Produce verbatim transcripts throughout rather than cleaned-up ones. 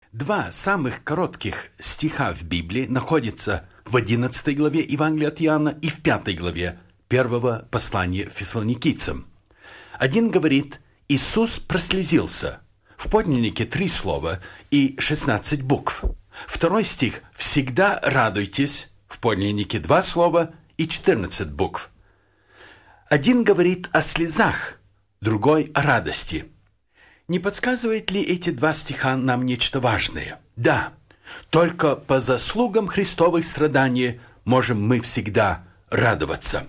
Два самых коротких стиха в Библии находятся в одиннадцатой главе Евангелия от Иоанна и в пятой главе первого послания Фессалоникийцам. Один говорит: «Иисус прослезился». В подлиннике три слова и шестнадцать букв. Второй стих: «Всегда радуйтесь». В подлиннике два слова и четырнадцать букв. Один говорит о слезах, другой о радости. Не подсказывают ли эти два стиха нам нечто важное? Да, только по заслугам Христовых страданий можем мы всегда радоваться.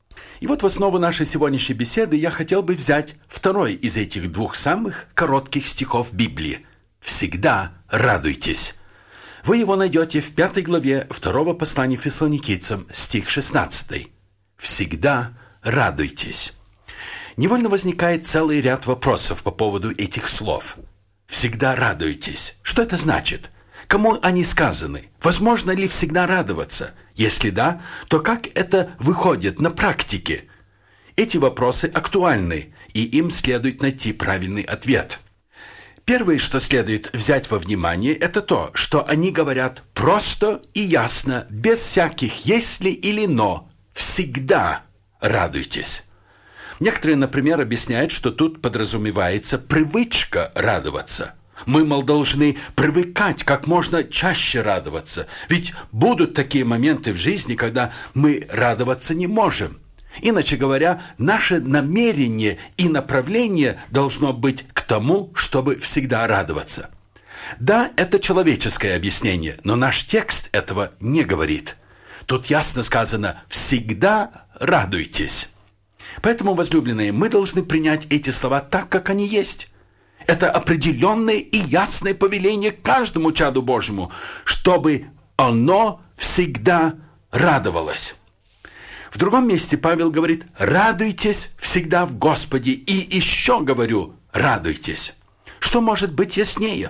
И вот в основу нашей сегодняшней беседы я хотел бы взять второй из этих двух самых коротких стихов Библии. «Всегда радуйтесь». Вы его найдете в пятой главе второго послания Фессалоникийцам, стих шестнадцатый. «Всегда радуйтесь». Невольно возникает целый ряд вопросов по поводу этих слов. «Всегда радуйтесь». Что это значит? Кому они сказаны? Возможно ли всегда радоваться? Если да, то как это выходит на практике? Эти вопросы актуальны, и им следует найти правильный ответ. Первое, что следует взять во внимание, это то, что они говорят просто и ясно, без всяких «если» или «но». «Всегда радуйтесь». Некоторые, например, объясняют, что тут подразумевается привычка радоваться. Мы, мол, должны привыкать как можно чаще радоваться, ведь будут такие моменты в жизни, когда мы радоваться не можем. Иначе говоря, наше намерение и направление должно быть к тому, чтобы всегда радоваться. Да, это человеческое объяснение, но наш текст этого не говорит. Тут ясно сказано «всегда радуйтесь». Поэтому, возлюбленные, мы должны принять эти слова так, как они есть. Это определенное и ясное повеление каждому чаду Божьему, чтобы оно всегда радовалось. В другом месте Павел говорит: «Радуйтесь всегда в Господе, и еще говорю, радуйтесь». Что может быть яснее?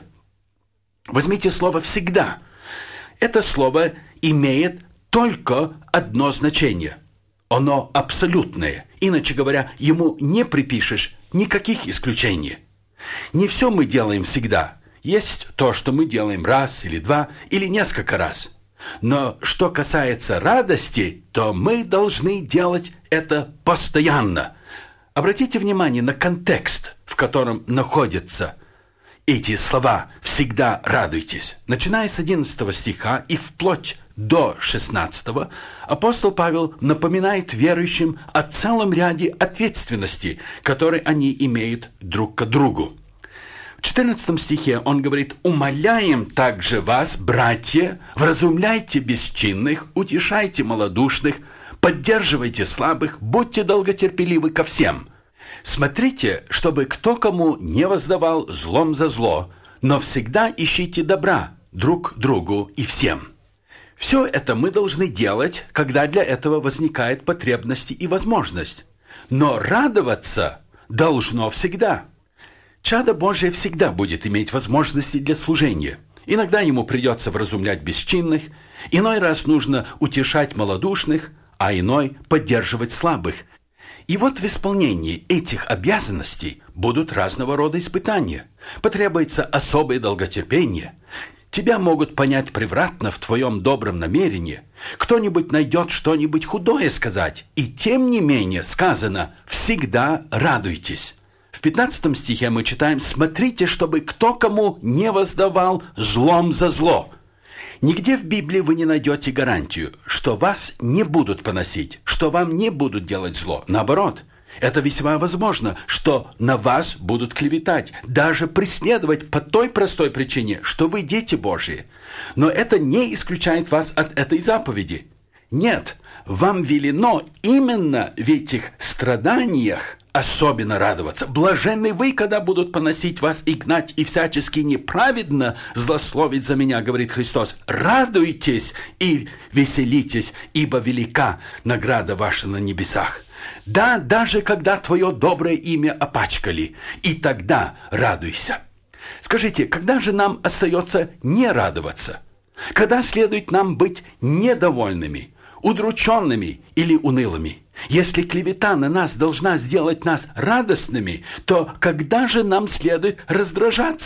Возьмите слово «всегда». Это слово имеет только одно значение. Оно абсолютное. Иначе говоря, ему не припишешь никаких исключений. Не все мы делаем всегда. Есть то, что мы делаем раз или два, или несколько раз. Но что касается радости, то мы должны делать это постоянно. Обратите внимание на контекст, в котором находятся эти слова «всегда радуйтесь». Начиная с одиннадцатого стиха и вплоть до шестнадцатого, апостол Павел напоминает верующим о целом ряде ответственностей, которые они имеют друг к другу. В четырнадцатом стихе он говорит: «Умоляем также вас, братья, вразумляйте бесчинных, утешайте малодушных, поддерживайте слабых, будьте долготерпеливы ко всем. Смотрите, чтобы кто кому не воздавал злом за зло, но всегда ищите добра друг другу и всем». Все это мы должны делать, когда для этого возникает потребность и возможность. Но радоваться должно всегда. Чадо Божие всегда будет иметь возможности для служения. Иногда ему придется вразумлять бесчинных, иной раз нужно утешать малодушных, а иной поддерживать слабых. И вот в исполнении этих обязанностей будут разного рода испытания. Потребуется особое долготерпение. Тебя могут понять превратно в твоем добром намерении. Кто-нибудь найдет что-нибудь худое сказать. И тем не менее сказано: «всегда радуйтесь». В пятнадцатом стихе мы читаем: «Смотрите, чтобы кто кому не воздавал злом за зло». Нигде в Библии вы не найдете гарантию, что вас не будут поносить, что вам не будут делать зло. Наоборот, это весьма возможно, что на вас будут клеветать, даже преследовать по той простой причине, что вы дети Божьи. Но это не исключает вас от этой заповеди. Нет, вам велено именно в этих страданиях особенно радоваться. Блаженны вы, когда будут поносить вас и гнать, и всячески неправедно злословить за меня, говорит Христос. Радуйтесь и веселитесь, ибо велика награда ваша на небесах. Да, даже когда твое доброе имя опачкали, и тогда радуйся. Скажите, когда же нам остается не радоваться? Когда следует нам быть недовольными, удрученными или унылыми? Если клевета на нас должна сделать нас радостными, то когда же нам следует раздражаться?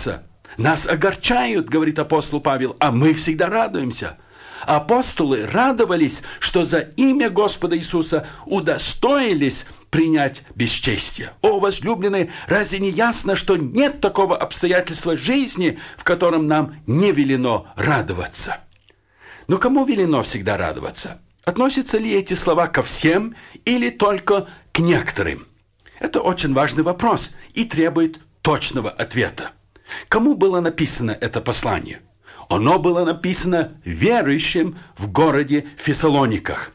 Нас огорчают, говорит апостол Павел, а мы всегда радуемся. Апостолы радовались, что за имя Господа Иисуса удостоились принять бесчестие. О, возлюбленные, разве не ясно, что нет такого обстоятельства жизни, в котором нам не велено радоваться? Но кому велено всегда радоваться? Относятся ли эти слова ко всем или только к некоторым? Это очень важный вопрос и требует точного ответа. Кому было написано это послание? Оно было написано верующим в городе Фессалониках.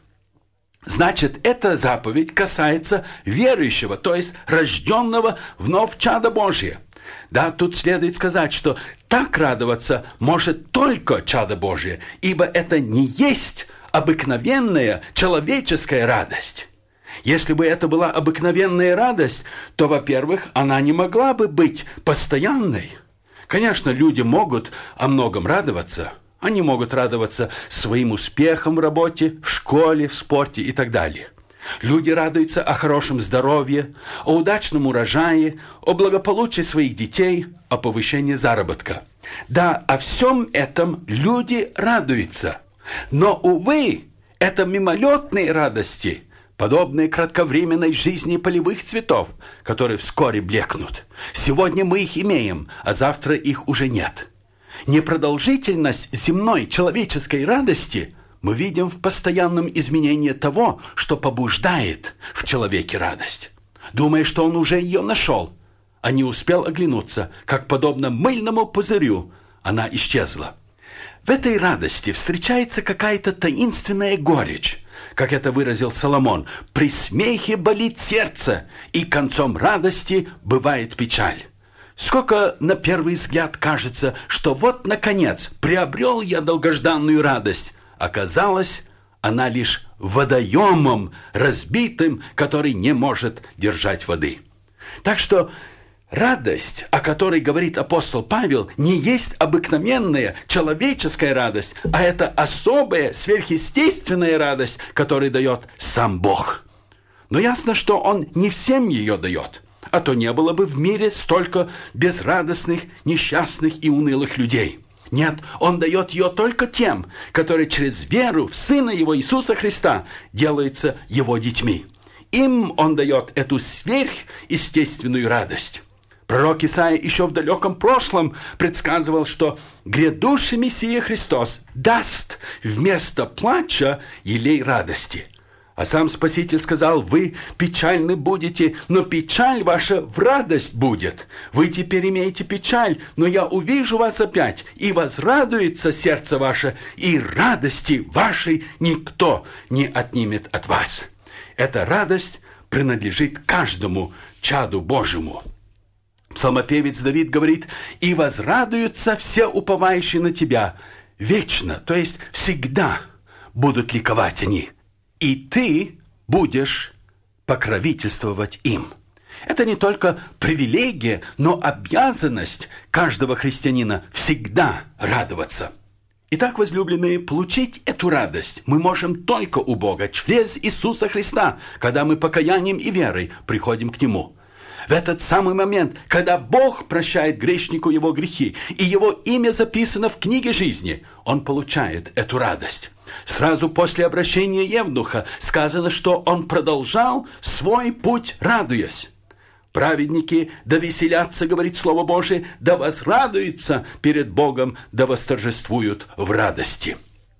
Значит, эта заповедь касается верующего, то есть рожденного вновь чада Божия. Да, тут следует сказать, что так радоваться может только чадо Божие, ибо это не есть обыкновенная человеческая радость. Если бы это была обыкновенная радость, то, во-первых, она не могла бы быть постоянной. Конечно, люди могут о многом радоваться. Они могут радоваться своим успехам в работе, в школе, в спорте и так далее. Люди радуются о хорошем здоровье, о удачном урожае, о благополучии своих детей, о повышении заработка. Да, о всем этом люди радуются. Но, увы, это мимолетные радости, подобные кратковременной жизни полевых цветов, которые вскоре блекнут. Сегодня мы их имеем, а завтра их уже нет. Непродолжительность земной человеческой радости мы видим в постоянном изменении того, что побуждает в человеке радость. Думая, что он уже ее нашел, а не успел оглянуться, как подобно мыльному пузырю, она исчезла. В этой радости встречается какая-то таинственная горечь, как это выразил Соломон. «При смехе болит сердце, и концом радости бывает печаль». Сколько на первый взгляд кажется, что вот, наконец, приобрел я долгожданную радость. Оказалось, она лишь водоемом разбитым, который не может держать воды. Так что радость, о которой говорит апостол Павел, не есть обыкновенная человеческая радость, а это особая сверхъестественная радость, которую дает сам Бог. Но ясно, что Он не всем ее дает, а то не было бы в мире столько безрадостных, несчастных и унылых людей. Нет, Он дает ее только тем, которые через веру в Сына Его Иисуса Христа делаются Его детьми. Им Он дает эту сверхъестественную радость. Пророк Исаия еще в далеком прошлом предсказывал, что грядущий Мессия Христос даст вместо плача елей радости. А сам Спаситель сказал: «Вы печальны будете, но печаль ваша в радость будет. Вы теперь имеете печаль, но я увижу вас опять, и возрадуется сердце ваше, и радости вашей никто не отнимет от вас». Эта радость принадлежит каждому чаду Божьему. Псалмопевец Давид говорит: «И возрадуются все уповающие на тебя вечно», то есть всегда будут ликовать они. И ты будешь покровительствовать им. Это не только привилегия, но обязанность каждого христианина всегда радоваться. Итак, возлюбленные, получить эту радость мы можем только у Бога, через Иисуса Христа, когда мы покаянием и верой приходим к Нему. В этот самый момент, когда Бог прощает грешнику его грехи, и его имя записано в книге жизни, он получает эту радость. Сразу после обращения Евнуха сказано, что он продолжал свой путь, радуясь. Праведники да веселятся, говорит Слово Божие, да возрадуются перед Богом, да восторжествуют в радости.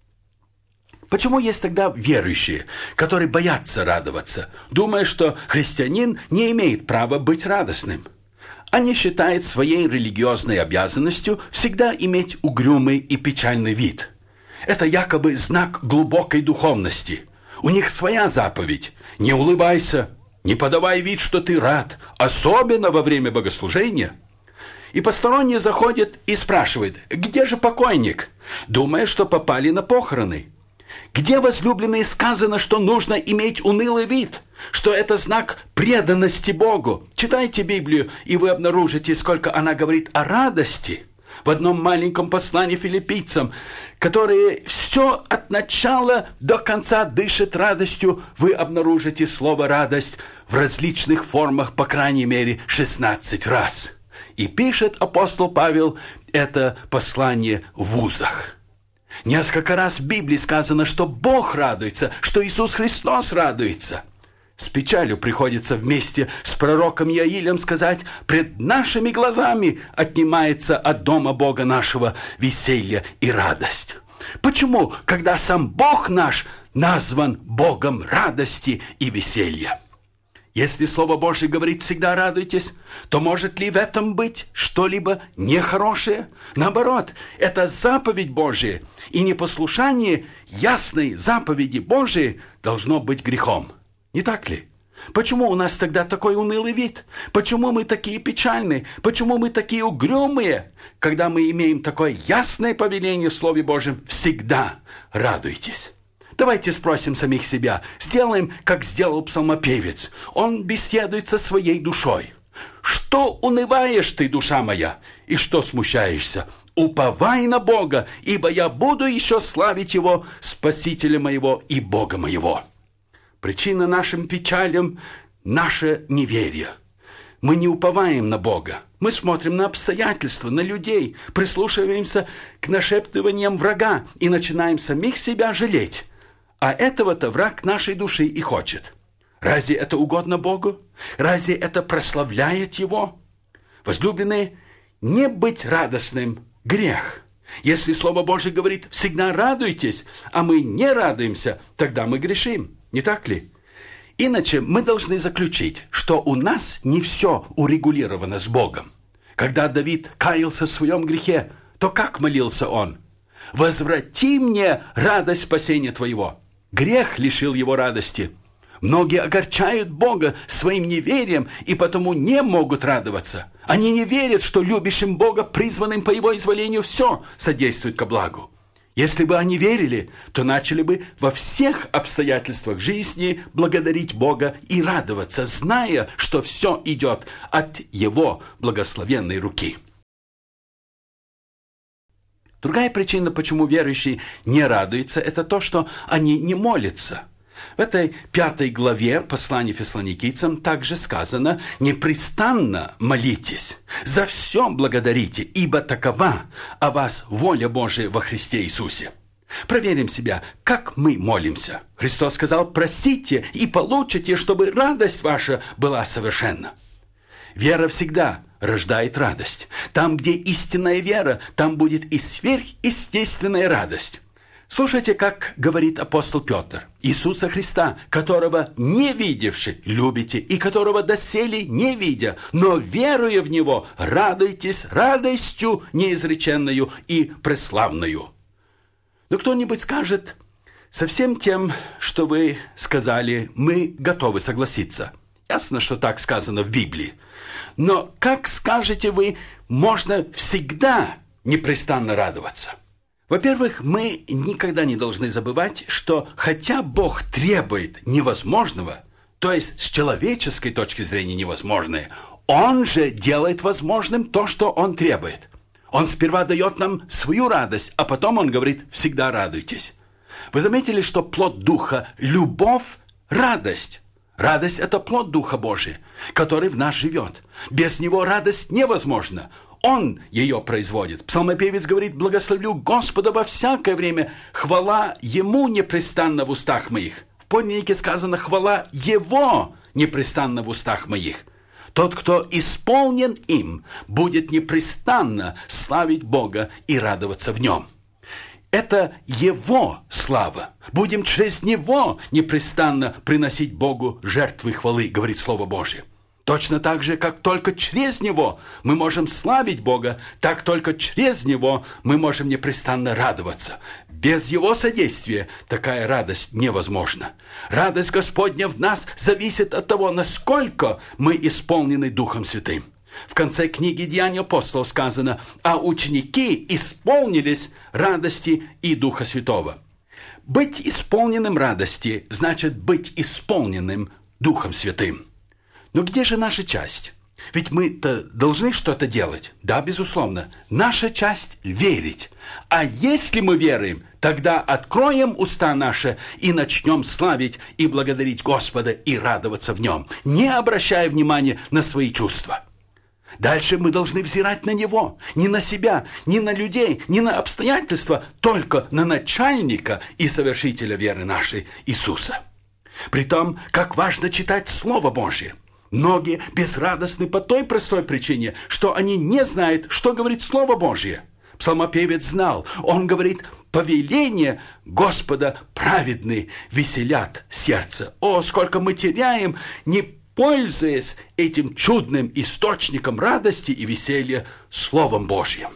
Почему есть тогда верующие, которые боятся радоваться, думая, что христианин не имеет права быть радостным? Они считают своей религиозной обязанностью всегда иметь угрюмый и печальный вид. Это якобы знак глубокой духовности. У них своя заповедь: не улыбайся, не подавай вид, что ты рад, особенно во время богослужения. И посторонний заходит и спрашивает: где же покойник? Думая, что попали на похороны. Где, возлюбленные, сказано, что нужно иметь унылый вид, что это знак преданности Богу? Читайте Библию, и вы обнаружите, сколько она говорит о радости. В одном маленьком послании филиппийцам, которые все от начала до конца дышат радостью, вы обнаружите слово «радость» в различных формах, по крайней мере, шестнадцать раз. И пишет апостол Павел это послание в узах. Несколько раз в Библии сказано, что Бог радуется, что Иисус Христос радуется. С печалью приходится вместе с пророком Иаилем сказать: «Пред нашими глазами отнимается от дома Бога нашего веселье и радость». Почему, когда сам Бог наш назван Богом радости и веселья? Если Слово Божие говорит «всегда радуйтесь», то может ли в этом быть что-либо нехорошее? Наоборот, это заповедь Божия, и непослушание ясной заповеди Божией должно быть грехом. Не так ли? Почему у нас тогда такой унылый вид? Почему мы такие печальные? Почему мы такие угрюмые, когда мы имеем такое ясное повеление в Слове Божьем «всегда радуйтесь»? Давайте спросим самих себя, сделаем, как сделал псалмопевец. Он беседует со своей душой. «Что унываешь ты, душа моя, и что смущаешься? Уповай на Бога, ибо я буду еще славить Его, Спасителя моего и Бога моего». Причина нашим печалям – наше неверие. Мы не уповаем на Бога. Мы смотрим на обстоятельства, на людей, прислушиваемся к нашептываниям врага и начинаем самих себя жалеть. А этого-то враг нашей души и хочет. Разве это угодно Богу? Разве это прославляет Его? Возлюбленные, не быть радостным – грех. Если Слово Божие говорит «всегда радуйтесь», а мы не радуемся, тогда мы грешим. Не так ли? Иначе мы должны заключить, что у нас не все урегулировано с Богом. Когда Давид каялся в своем грехе, то как молился он? «Возврати мне радость спасения Твоего». Грех лишил его радости. Многие огорчают Бога своим неверием и потому не могут радоваться. Они не верят, что любящим Бога, призванным по Его изволению, все содействует ко благу. Если бы они верили, то начали бы во всех обстоятельствах жизни благодарить Бога и радоваться, зная, что все идет от Его благословенной руки. Другая причина, почему верующие не радуются, это то, что они не молятся. В этой пятой главе послания Фессалоникийцам также сказано: «Непрестанно молитесь, за все благодарите, ибо такова о вас воля Божия во Христе Иисусе». Проверим себя, как мы молимся. Христос сказал: «Просите и получите, чтобы радость ваша была совершенна». Вера всегда рождает радость. Там, где истинная вера, там будет и сверхъестественная радость. Слушайте, как говорит апостол Петр: «Иисуса Христа, которого не видевши, любите, и которого доселе не видя, но веруя в Него, радуйтесь радостью неизреченную и преславную». Но кто-нибудь скажет: со всем тем, что вы сказали, мы готовы согласиться. Ясно, что так сказано в Библии. Но, как скажете вы, можно всегда непрестанно радоваться? Во-первых, мы никогда не должны забывать, что хотя Бог требует невозможного, то есть с человеческой точки зрения невозможное, Он же делает возможным то, что Он требует. Он сперва дает нам свою радость, а потом Он говорит: «всегда радуйтесь». Вы заметили, что плод Духа – любовь, радость. Радость – это плод Духа Божия, который в нас живет. Без Него радость невозможна. Он ее производит. Псалмопевец говорит: «Благословлю Господа во всякое время, хвала Ему непрестанно в устах моих». В подлиннике сказано: «Хвала Его непрестанно в устах моих». Тот, кто исполнен им, будет непрестанно славить Бога и радоваться в Нем. Это Его слава. Будем через Него непрестанно приносить Богу жертвы хвалы, говорит Слово Божие. Точно так же, как только через Него мы можем славить Бога, так только через Него мы можем непрестанно радоваться. Без Его содействия такая радость невозможна. Радость Господня в нас зависит от того, насколько мы исполнены Духом Святым. В конце книги «Деяния апостолов» сказано: «А ученики исполнились радости и Духа Святого». Быть исполненным радости значит быть исполненным Духом Святым. Но где же наша часть? Ведь мы-то должны что-то делать. Да, безусловно. Наша часть – верить. А если мы веруем, тогда откроем уста наши и начнем славить и благодарить Господа и радоваться в Нем, не обращая внимания на свои чувства. Дальше мы должны взирать на Него, не на себя, не на людей, не на обстоятельства, только на начальника и совершителя веры нашей Иисуса. Притом, как важно читать Слово Божье. Многие безрадостны по той простой причине, что они не знают, что говорит Слово Божье. Псалмопевец знал, он говорит: «Повеление Господа праведны веселят сердце». О, сколько мы теряем, не пользуясь этим чудным источником радости и веселья Словом Божьим.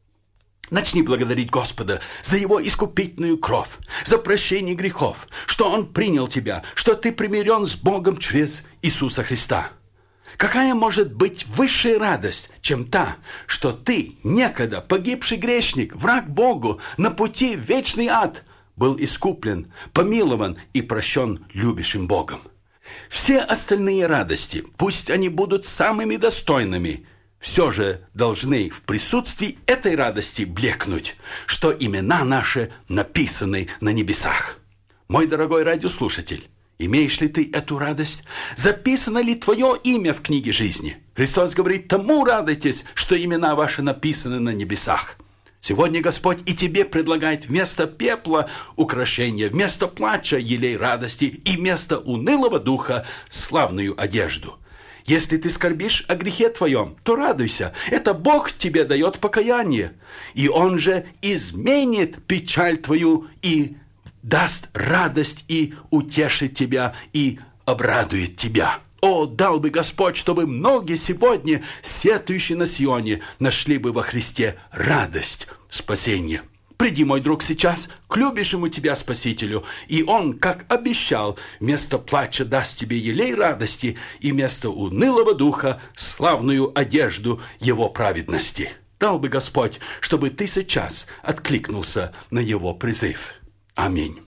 Начни благодарить Господа за Его искупительную кровь, за прощение грехов, что Он принял тебя, что ты примирен с Богом через Иисуса Христа. Какая может быть высшая радость, чем та, что ты, некогда погибший грешник, враг Богу, на пути в вечный ад, был искуплен, помилован и прощен любящим Богом? Все остальные радости, пусть они будут самыми достойными, все же должны в присутствии этой радости блекнуть, что имена наши написаны на небесах. Мой дорогой радиослушатель, имеешь ли ты эту радость? Записано ли твое имя в книге жизни? Христос говорит: тому радуйтесь, что имена ваши написаны на небесах. Сегодня Господь и тебе предлагает вместо пепла украшения, вместо плача елей радости и вместо унылого духа славную одежду. Если ты скорбишь о грехе твоем, то радуйся. Это Бог тебе дает покаяние. И Он же изменит печаль твою и даст радость и утешит тебя и обрадует тебя. О, дал бы Господь, чтобы многие сегодня, сетующие на Сионе, нашли бы во Христе радость спасения. Приди, мой друг, сейчас к любящему тебя Спасителю, и Он, как обещал, вместо плача даст тебе елей радости и вместо унылого духа славную одежду Его праведности. Дал бы Господь, чтобы ты сейчас откликнулся на Его призыв. Аминь.